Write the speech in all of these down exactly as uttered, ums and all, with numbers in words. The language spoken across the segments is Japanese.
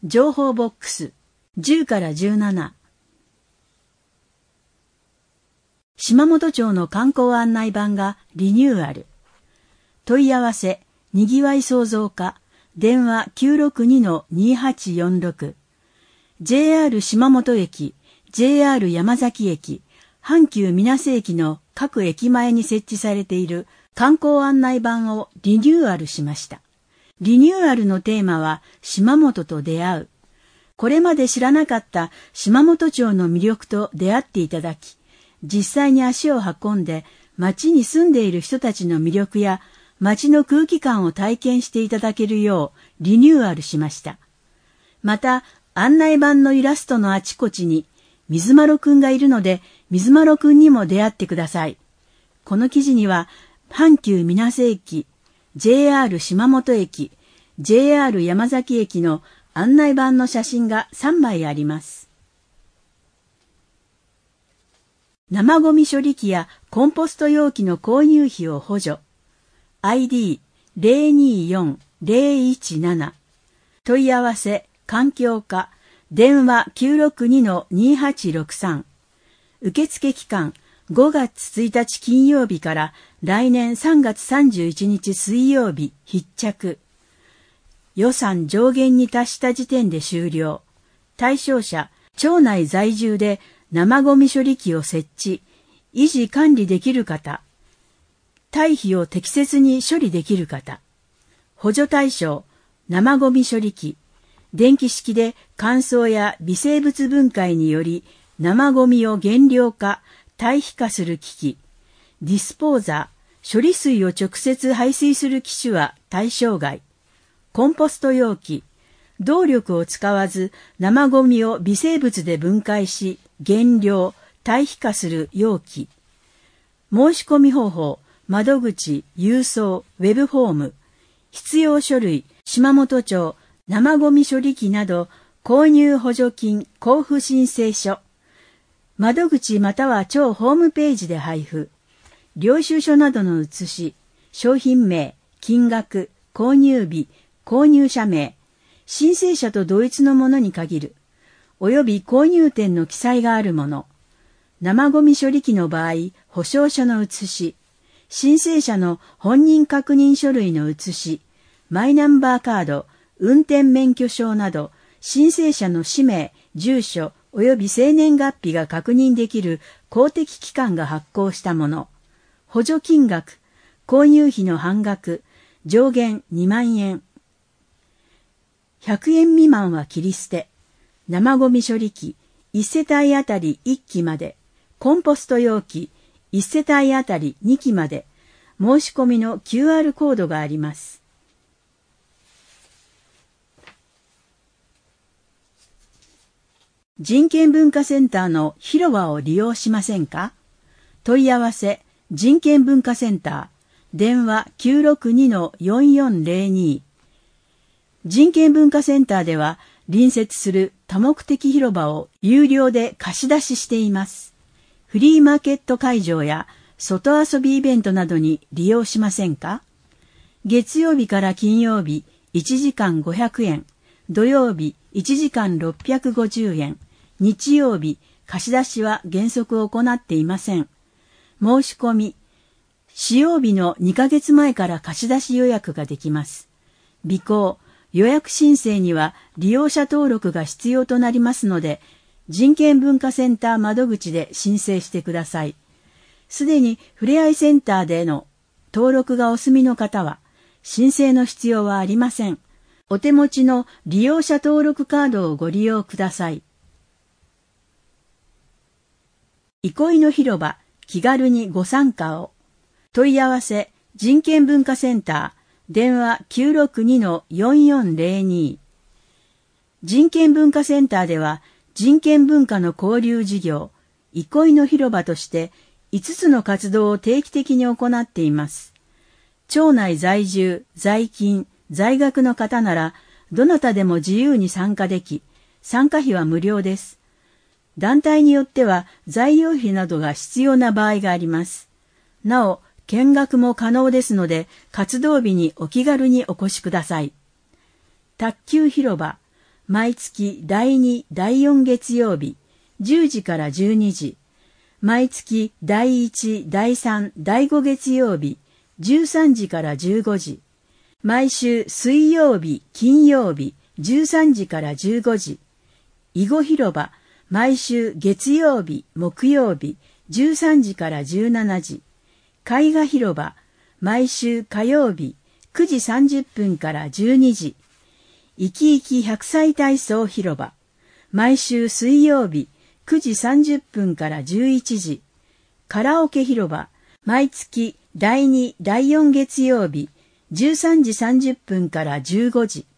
情報ボックスじゅうからじゅうなな。島本町の観光案内板がリニューアル。問い合わせ、にぎわい創造課、電話 きゅうろくにのにはちよんろく。ジェイアール 島本駅、ジェイアール 山崎駅、阪急水瀬駅の各駅前に設置されている観光案内板をリニューアルしました。リニューアルのテーマは島本と出会う。これまで知らなかった島本町の魅力と出会っていただき、実際に足を運んで町に住んでいる人たちの魅力や町の空気感を体験していただけるようリニューアルしました。また案内板のイラストのあちこちに水丸くんがいるので水丸くんにも出会ってください。この記事には阪急水瀬駅、ジェイアール 島本駅、ジェイアール 山崎駅の案内板の写真がさんまいあります。生ゴミ処理機やコンポスト容器の購入費を補助。アイディー ゼロにーよんゼロいちなな。問い合わせ、環境課、電話 きゅうろくにのにはちろくさん。受付期間、ごがつついたち金曜日から来年さんがつさんじゅういちにち水曜日必着。予算上限に達した時点で終了。対象者、町内在住で生ゴミ処理機を設置、維持管理できる方。堆肥を適切に処理できる方。補助対象、生ゴミ処理機。電気式で乾燥や微生物分解により生ゴミを減量化、堆肥化する機器。ディスポーザー、処理水を直接排水する機種は対象外。コンポスト容器、動力を使わず生ゴミを微生物で分解し、減量、堆肥化する容器。申し込み方法、窓口、郵送、ウェブフォーム。必要書類、島本町、生ゴミ処理機など、購入補助金、交付申請書。窓口または町ホームページで配布。領収書などの写し、商品名、金額、購入日、購入者名、申請者と同一のものに限る、および購入店の記載があるもの。生ゴミ処理機の場合、保証書の写し、申請者の本人確認書類の写し、マイナンバーカード、運転免許証など、申請者の氏名、住所、および生年月日が確認できる公的機関が発行したもの。補助金額、購入費の半額、上限にまんえん。ひゃくえん未満は切り捨て。生ゴミ処理機、いちせたいあたりいっきまで。コンポスト容器、いちせたいあたりにきまで。申し込みの キューアール コードがあります。人権文化センターの広場を利用しませんか？問い合わせ、人権文化センター、電話 きゅうろくにのよんよんゼロに。人権文化センターでは隣接する多目的広場を有料で貸し出ししています。フリーマーケット会場や外遊びイベントなどに利用しませんか？月曜日から金曜日いちじかんごひゃくえん、土曜日いちじかんろっぴゃくごじゅうえん、日曜日貸し出しは原則行っていません。申し込み、使用日のにかげつまえから貸し出し予約ができます。備考、予約申請には利用者登録が必要となりますので、人権文化センター窓口で申請してください。すでにふれあいセンターでの登録がお済みの方は、申請の必要はありません。お手持ちの利用者登録カードをご利用ください。憩いの広場、気軽にご参加を。問い合わせ、人権文化センター、電話 きゅうろくにのよんよんゼロに。人権文化センターでは人権文化の交流事業、憩いの広場としていつつの活動を定期的に行っています。町内在住、在勤、在学の方ならどなたでも自由に参加でき、参加費は無料です。団体によっては材料費などが必要な場合があります。なお、見学も可能ですので、活動日にお気軽にお越しください。卓球広場、 毎月だいに、だいよん月曜日、じゅうじからじゅうにじ。毎月だいいち、だいさん、だいご月曜日、じゅうさんじからじゅうごじ。毎週水曜日、金曜日、じゅうさんじからじゅうごじ。囲碁広場、毎週月曜日、木曜日、じゅうさんじからじゅうしちじ。絵画広場、毎週火曜日、くじさんじゅっぷんからじゅうにじ。いきいきひゃくさい体操広場、毎週水曜日、くじさんじゅっぷんからじゅういちじ。カラオケ広場、毎月だいに、だいよん月曜日、じゅうさんじさんじゅっぷんからじゅうごじ。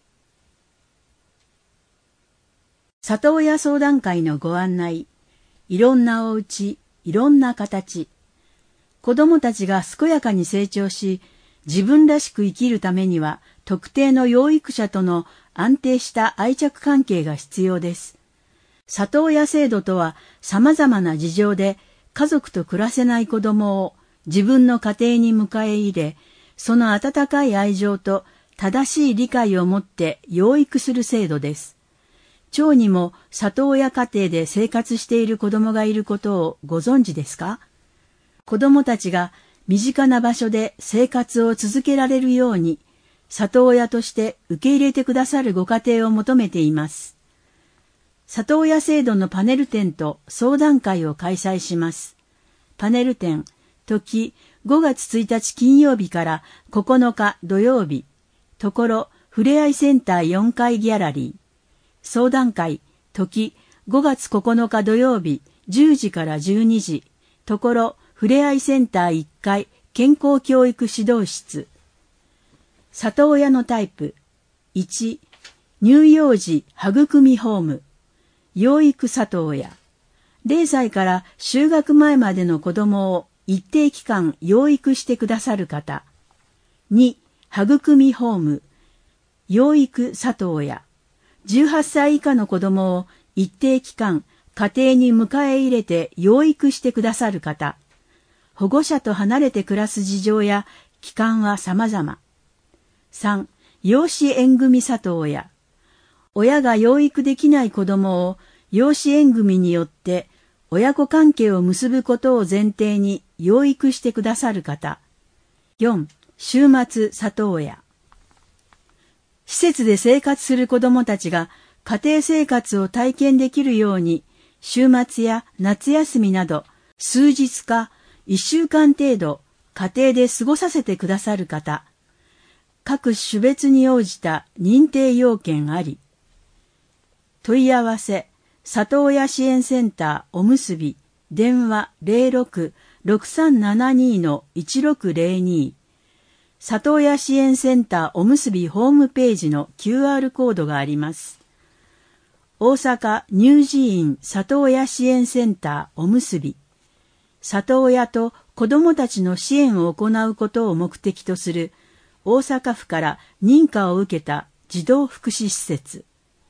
里親相談会のご案内。いろんなお家、いろんな形。子供たちが健やかに成長し、自分らしく生きるためには、特定の養育者との安定した愛着関係が必要です。里親制度とは、様々な事情で家族と暮らせない子供を自分の家庭に迎え入れ、その温かい愛情と正しい理解を持って養育する制度です。町にも里親家庭で生活している子供がいることをご存知ですか？子供たちが身近な場所で生活を続けられるように、里親として受け入れてくださるご家庭を求めています。里親制度のパネル展と相談会を開催します。パネル展、時ごがつついたち金曜日からここのか土曜日、ところふれあいセンターよんかいギャラリー。相談会、時ごがつここのか土曜日、じゅうじからじゅうにじ、ところふれあいセンターいっかい健康教育指導室。里親のタイプ。いち、乳幼児育みホーム。養育里親。れいさいから就学前までの子供を一定期間養育してくださる方。に、育みホーム。養育里親。じゅうはっさい以下の子供を一定期間家庭に迎え入れて養育してくださる方。保護者と離れて暮らす事情や期間は様々。さん、養子縁組里親。親が養育できない子供を養子縁組によって親子関係を結ぶことを前提に養育してくださる方。よん、週末里親。施設で生活する子供たちが家庭生活を体験できるように、週末や夏休みなど数日かいっしゅうかん程度家庭で過ごさせてくださる方。各種別に応じた認定要件あり。問い合わせ、里親支援センターおむすび、電話 ゼロろく ろくさんななに いちろくゼロに。里親支援センターおむすびホームページの キューアール コードがあります。大阪乳児院里親支援センターおむすび。里親と子どもたちの支援を行うことを目的とする大阪府から認可を受けた児童福祉施設。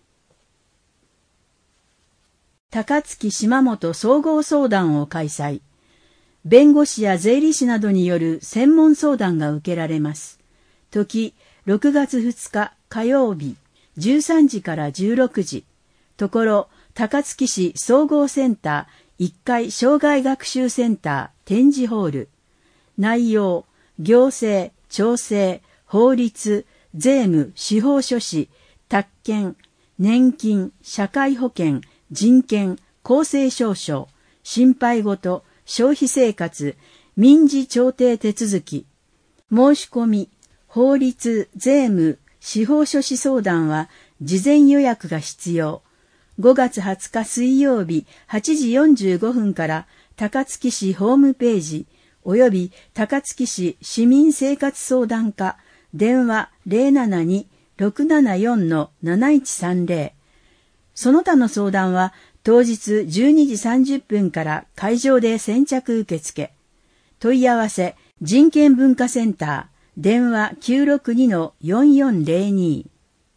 高槻島本総合相談を開催。弁護士や税理士などによる専門相談が受けられます。時、ろくがつふつか火曜日、じゅうさんじからじゅうろくじ。ところ、高槻市総合センターいっかい障害学習センター展示ホール。内容、行政、調整、法律、税務、司法書士、宅建、年金、社会保険、人権、公正証書、心配事、消費生活、民事調停手続き、申し込み、法律、税務、司法書士相談は事前予約が必要。ごがつはつか水曜日はちじよんじゅうごふんから高槻市ホームページおよび高槻市市民生活相談課電話 ゼロななに ろくななよん なないちさんゼロ。その他の相談は当日じゅうにじさんじゅっぷんから会場で先着受付。問い合わせ人権文化センター電話 きゅうろくに よんよんゼロに。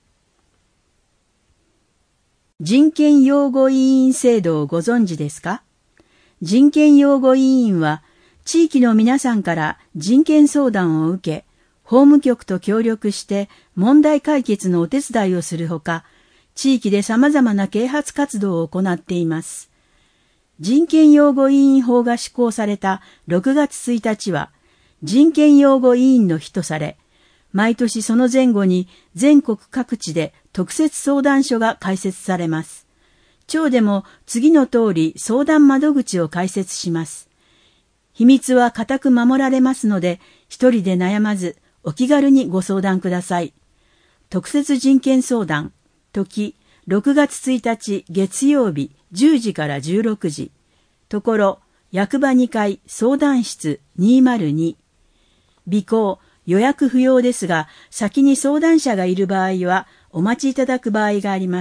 人権擁護委員制度をご存知ですか？人権擁護委員は地域の皆さんから人権相談を受け、法務局と協力して問題解決のお手伝いをするほか、 地域で様々な啓発活動を行っています。人権擁護委員法が施行されたろくがつついたちは、人権擁護委員の日とされ、毎年その前後に全国各地で特設相談所が開設されます。町でも次の通り相談窓口を開設します。秘密は固く守られますので、一人で悩まずお気軽にご相談ください。特設人権相談、時ろくがつついたち月曜日じゅうじからじゅうろくじ、ところ役場にかい相談室にまるに、備考予約不要ですが、先に相談者がいる場合はお待ちいただく場合があります。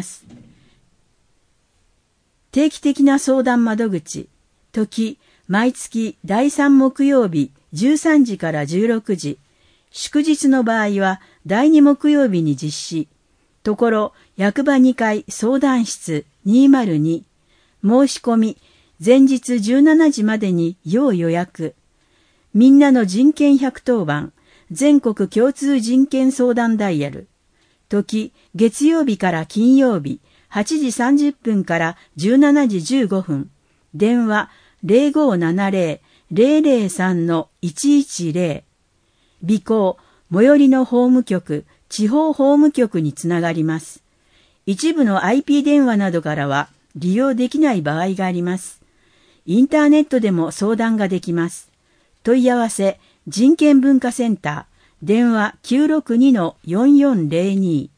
定期的な相談窓口、時毎月だいさん木曜日じゅうさんじからじゅうろくじ、祝日の場合はだいに木曜日に実施、ところ役場にかい相談室にまるに、申し込み前日じゅうしちじまでに要予約、みんなの人権ひゃくとおばん、全国共通人権相談ダイヤル、時月曜日から金曜日はちじさんじゅっぷんからじゅうしちじじゅうごふん、電話 ゼロごーななゼロ ゼロゼロさん いちいちゼロ、備考最寄りの法務局、地方法務局につながります。一部の アイピー 電話などからは利用できない場合があります。インターネットでも相談ができます。問い合わせ人権文化センター、電話 きゅうろくにのよんよんゼロに。